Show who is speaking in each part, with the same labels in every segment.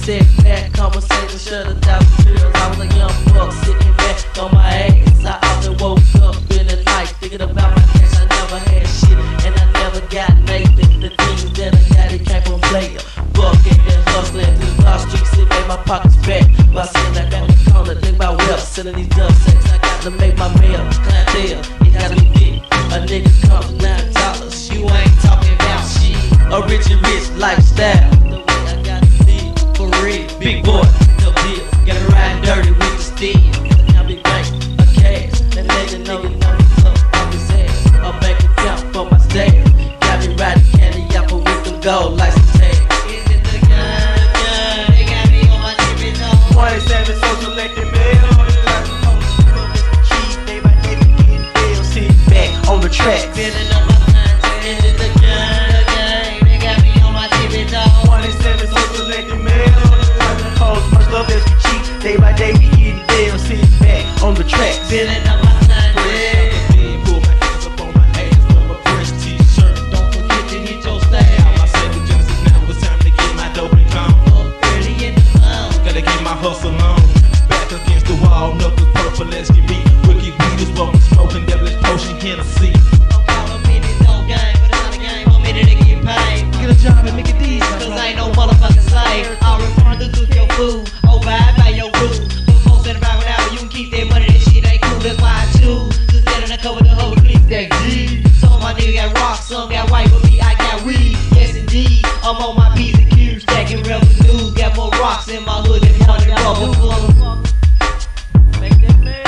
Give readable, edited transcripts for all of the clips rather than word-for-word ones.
Speaker 1: sit back, conversation, shut it down the drills. I was a young buck sitting back on my ass. I often woke up in the night thinking about my cash. I never had shit and I never got nothing. The things that I got, it came from player, bucking and hustling through the block streets. It made my pockets fat. By sitting back on the corner, think about wealth, selling these dub sets. I got to make my mail, clientele, it gotta be big. A nigga comes $9, you ain't talking about shit. A rich and rich lifestyle, the way I gotta live, for real. Big boy, no deal, gotta ride dirty with the steel. Now big bank, a cash, that nigga know you know me up off his ass. A bank account for my staff, got me riding candy apple with them gold license tags. Is it the gun? They got me on my tippy toe.
Speaker 2: 27 social elected mail. Day by day we getting bills. Sit back on the track.
Speaker 1: Feeling on my mind, is it the gun? They got me on my tippy toe.
Speaker 2: 27 social elected mail. Hoes much love as we cheat. Day by day we getting bills. Sit back on the track.
Speaker 1: Feeling on my mind, yeah.
Speaker 3: Pull my hands up on my ass for my fresh t-shirt.
Speaker 1: Don't forget to hit your style.
Speaker 3: My second Genesis now, it's time to get my dope and come.
Speaker 1: Early in the morning.
Speaker 3: Gotta get my hustle on. Back against the wall, knuckles purple as can be. Wicked weed is what I'm smoking, devilish potion, Hennessy.
Speaker 1: I'm calling me this old game, but it's not a game. I'm in it to get paid.
Speaker 2: Get a job and make it easy.
Speaker 1: Cause I ain't no motherfucking slave. I'll refund to cook your food. Abide by your rules. But folks that around without you can keep that money. That shit ain't cool. That's why I choose to stand on the cover the whole clip that G. Some of my niggas got rocks, some got white, but me I got weed. Yes indeed. I'm on my P's and Q's, stacking revenue. Got more rocks in my hood than money rubber. Make that man.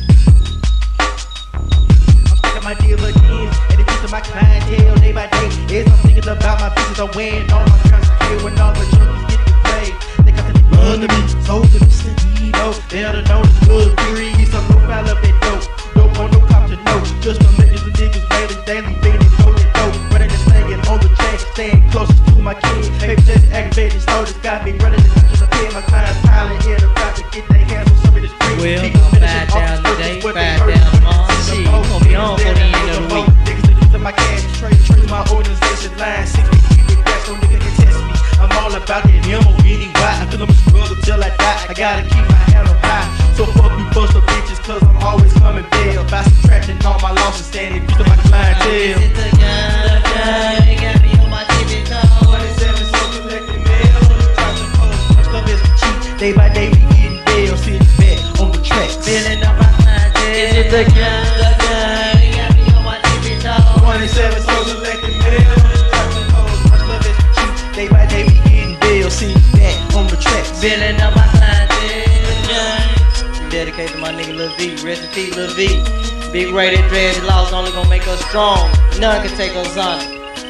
Speaker 2: I'm stacking my deal again, and it gets to my clientele day by day. As I'm thinking about my business, I'm weighing all my guns. I hear when all the junkies get to play. They got to be blood to me, soul to me, sticky, they oughta know the good breed. Some low file up that dope. Don't want no cop to know. Just a millions of niggas railing daily, beating throw that dope. Running and slanging on the track, staying closest to my kid. Paper just activated, so this got me running and touching the pin. My clients piling in the crowd to get their hands on some of this free.
Speaker 1: Well,
Speaker 2: People finishing
Speaker 1: 5 down
Speaker 2: off the
Speaker 1: today,
Speaker 2: what
Speaker 1: 5
Speaker 2: they heard.
Speaker 1: down tomorrow. Shit, you gon' be on for the end of the week.
Speaker 2: Niggas looking to my cash, trade my organization line. 6 feet, keep it gas, no nigga can test me. I'm all about that M-O-N-E-Y. I feel I'm a struggle till I die. I gotta keep my head up high. So fuck you bust the bitches, cause I'm always coming bail. By subtracting all my losses, standing to my clientele.
Speaker 1: Is it the gun? They got me on my tippy toe.
Speaker 2: 27 so collecting mail. Try to post, much love as we cheat. Day by day we getting bills. Sitting back on the track.
Speaker 1: Feeling on my mind, yeah. Is it the gun? They got me on my tippy toe.
Speaker 2: 27 so collecting mail. Try to post, much love as we cheat. Day by day we getting bills. Sitting back on the track.
Speaker 1: Feeling on my mind, yeah. Dedicated to my nigga Lil V. Rest in peace, Lil V. Big rated dread loss only gonna make us strong. None can take us on.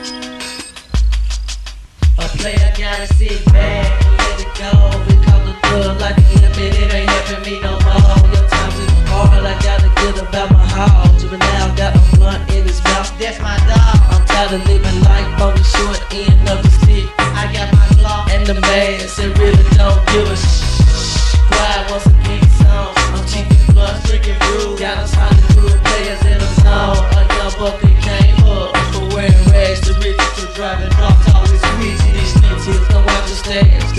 Speaker 1: A player gotta sit back and let it go. Because the thug like a limit, it ain't helping me no more. Your times is hard, I gotta get about my house. Juvenile got a blunt in his mouth, that's my dog. I'm tired of living life on the short end of the stick. I got my Glock and the mask, and really don't give a quiet once a king song. I'm cheating plus, drinking brew. Got us Hollywood players in the zone. A young buck that came up from wearing rags to riches to driving drop top with squeezy. These snitches don't understand.